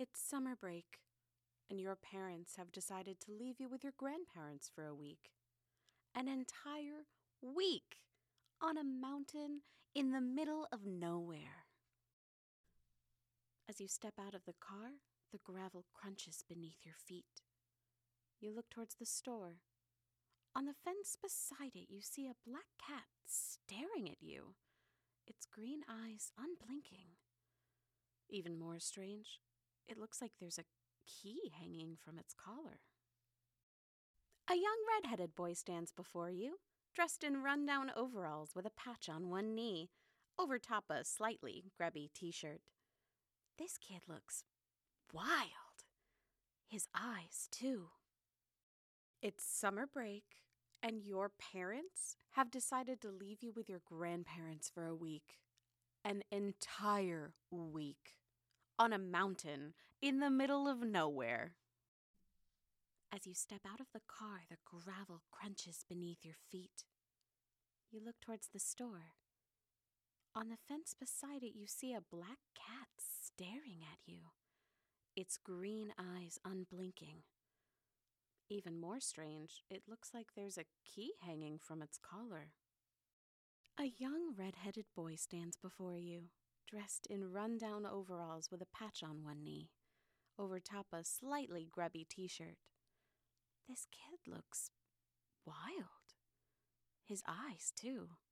It's summer break, and your parents have decided to leave you with your grandparents for a week. An entire week on a mountain in the middle of nowhere. As you step out of the car, the gravel crunches beneath your feet. You look towards the store. On the fence beside it, you see a black cat staring at you, its green eyes unblinking. Even more strange, it looks like there's a key hanging from its collar. A young red-headed boy stands before you, dressed in run-down overalls with a patch on one knee, over top a slightly grubby t-shirt. This kid looks wild. His eyes, too. It's summer break, and your parents have decided to leave you with your grandparents for a week. An entire week. On a mountain in the middle of nowhere. As you step out of the car, the gravel crunches beneath your feet. You look towards the store. On the fence beside it, you see a black cat staring at you, its green eyes unblinking. Even more strange, it looks like there's a key hanging from its collar. A young red-headed boy stands before you, dressed in run-down overalls with a patch on one knee, over top a slightly grubby t-shirt. This kid looks wild. His eyes, too.